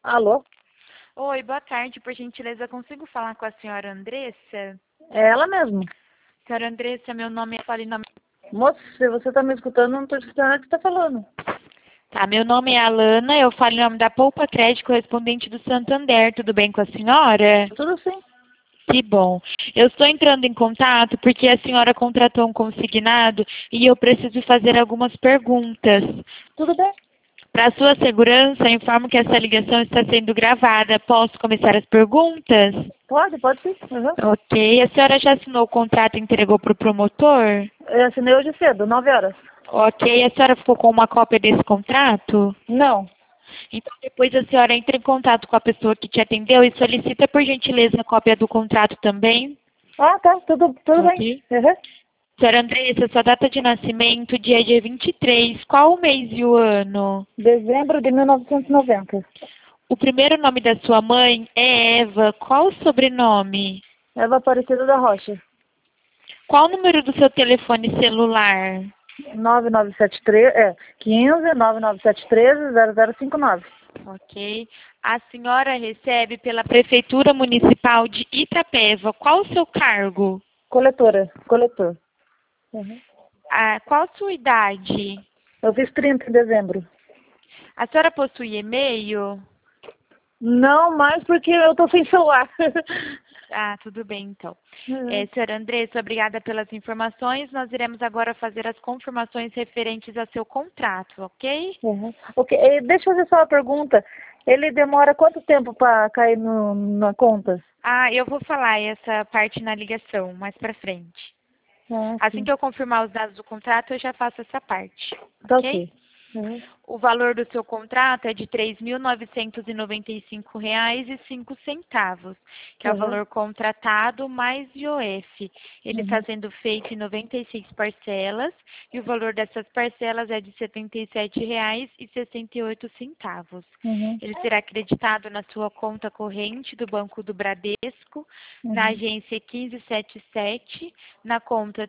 Alô? Oi, boa tarde. Por gentileza, consigo falar com a senhora Andressa? É ela mesmo. Senhora Andressa, meu nome é... Fale nome... Moço, se você tá me escutando, eu não tô escutando o que você tá falando. Tá, meu nome é Alana, eu falo em nome da Poupa Crédito, correspondente do Santander. Tudo bem com a senhora? Tudo sim. Que bom. Eu estou entrando em contato porque a senhora contratou um consignado e eu preciso fazer algumas perguntas. Tudo bem. Para sua segurança, informo que essa ligação está sendo gravada. Posso começar as perguntas? Pode sim. Uhum. Ok. A senhora já assinou o contrato e entregou para o promotor? Eu assinei hoje cedo, 9 horas. Ok. A senhora ficou com uma cópia desse contrato? Não. Então, depois a senhora entra em contato com a pessoa que te atendeu e solicita, por gentileza, a cópia do contrato também. Ah, tá. Tudo bem. Ok. Uhum. Senhora Andressa, sua data de nascimento, dia 23. Qual o mês e o ano? Dezembro de 1990. O primeiro nome da sua mãe é Eva. Qual o sobrenome? Eva Aparecida da Rocha. Qual o número do seu telefone celular? 9973, 15 9973 0059. Ok. A senhora recebe pela Prefeitura Municipal de Itapeva. Qual o seu cargo? Coletor. Uhum. Qual a sua idade? Eu fiz 30 em dezembro. A senhora possui e-mail? Não mais porque eu tô sem celular. Ah, tudo bem, então. Uhum. Senhora Andressa, obrigada pelas informações. Nós iremos agora fazer as confirmações referentes ao seu contrato, ok? Uhum. Ok, deixa eu fazer só uma pergunta. Ele demora quanto tempo para cair na conta? Ah, eu vou falar essa parte na ligação, mais pra frente. Ah, Assim sim. que eu confirmar os dados do contrato, eu já faço essa parte, Tá ok? ok. Uhum. O valor do seu contrato é de R$ 3.995,05, que é o Uhum. valor contratado mais IOF. Ele está Uhum. sendo feito em 96 parcelas e o valor dessas parcelas é de R$ 77,68. Uhum. Ele será acreditado na sua conta corrente do Banco do Bradesco, na Uhum. agência 1577, na conta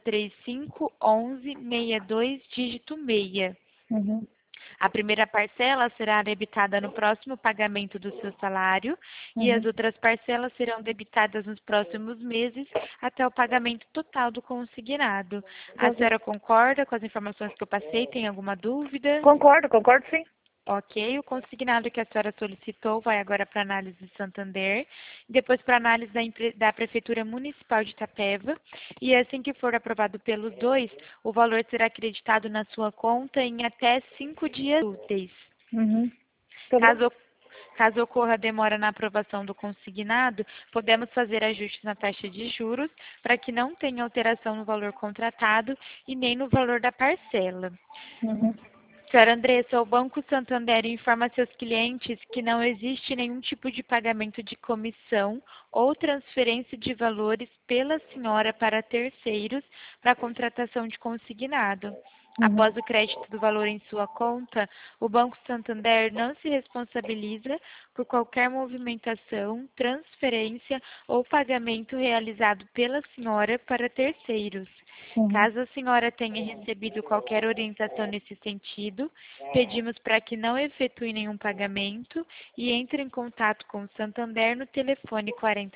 351162, dígito 6. Uhum. A primeira parcela será debitada no próximo pagamento do seu salário e as Uhum. outras parcelas serão debitadas nos próximos meses até o pagamento total do consignado. Tá A ok. senhora concorda com as informações que eu passei? Tem alguma dúvida? Concordo sim. Ok, o consignado que a senhora solicitou vai agora para análise de Santander, depois para análise da Prefeitura Municipal de Itapeva, e assim que for aprovado pelos dois, o valor será acreditado na sua conta em até 5 dias úteis. Uhum. Tá bom. Caso, caso ocorra demora na aprovação do consignado, podemos fazer ajustes na taxa de juros para que não tenha alteração no valor contratado e nem no valor da parcela. Uhum. Senhora Andressa, o Banco Santander informa seus clientes que não existe nenhum tipo de pagamento de comissão ou transferência de valores pela senhora para terceiros para a contratação de consignado. Uhum. Após o crédito do valor em sua conta, o Banco Santander não se responsabiliza por qualquer movimentação, transferência ou pagamento realizado pela senhora para terceiros. Uhum. Caso a senhora tenha recebido qualquer orientação nesse sentido, pedimos para que não efetue nenhum pagamento e entre em contato com o Santander no telefone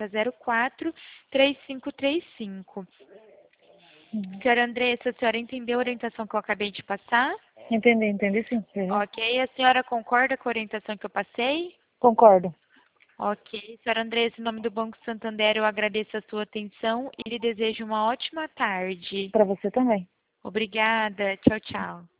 4004-3535. Uhum. Senhora Andressa, a senhora entendeu a orientação que eu acabei de passar? Entendi sim. Uhum. Ok. A senhora concorda com a orientação que eu passei? Concordo. Ok. Senhora Andressa, em nome do Banco Santander, eu agradeço a sua atenção e lhe desejo uma ótima tarde. Para você também. Obrigada. Tchau, tchau.